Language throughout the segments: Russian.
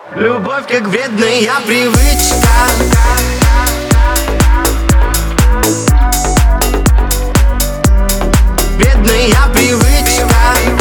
Любовь как вредная привычка. Вредная привычка.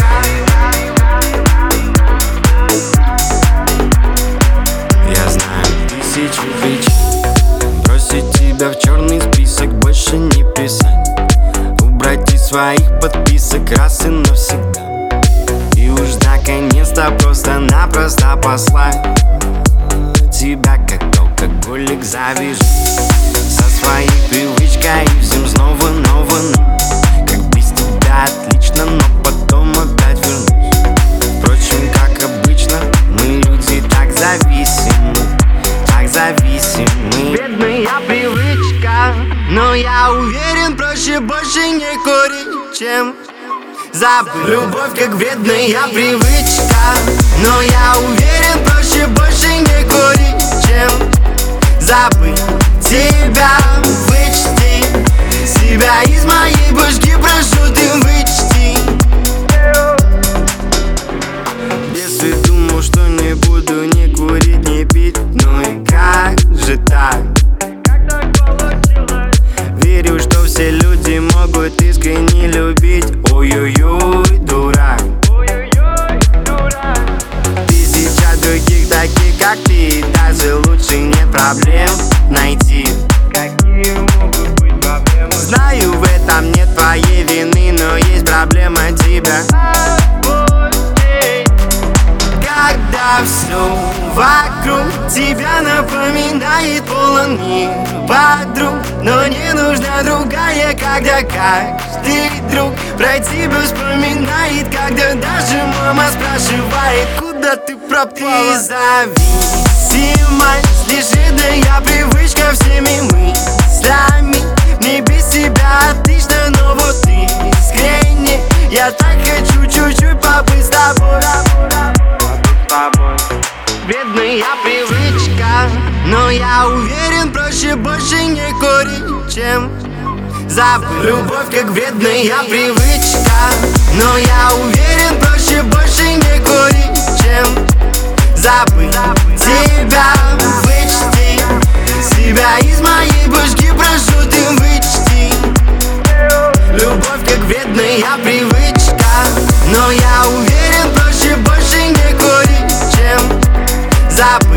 Я знаю тысячу причин бросить тебя в черный список, больше не писать, убрать из своих подписок раз и навсегда. И уж наконец-то просто-напросто послать тебя, как алкоголик, завяжу со своей привычкой и всем снова, как без тебя отлично, но потом опять вернусь. Впрочем, как обычно, мы люди так зависимы. Вредная привычка, но я уверен, проще больше не курить, чем забыть. Любовь как вредная привычка, но я уверен, проще больше не курить, чем забыть. Тебя вычти, себя из моей башки, прошу, ты вычти. Если думал, что не буду ни курить, ни пить, ну и как же так? Верю, что все люди могут искренне любить. Ой-ой-ой, дурак. Тысяча других таких, как ты, даже лучше нет проблем найти. Какие могут быть проблемы? Знаю, в этом нет твоей вины, но есть проблема тебя. Когда все вокруг тебя напоминает полон мир подруг, но не нужна другая, когда каждый друг про тебя вспоминает, когда даже мама спрашивает, куда ты пропала. Зависимость, лишь вредная привычка всеми мыслями. Мне без тебя отлично, но вот ты искренне. Я так хочу чуть-чуть побыть с тобой. Вредная привычка, но я уверен, проще больше не курить, чем забыть. Любовь как вредная привычка, но я уверен, проще больше не курить, чем забыть. Тебя вычти, себя из моей башки, прошу, ты вычти. Любовь как вредная привычка, но я уверен, проще больше не курить, чем забыть.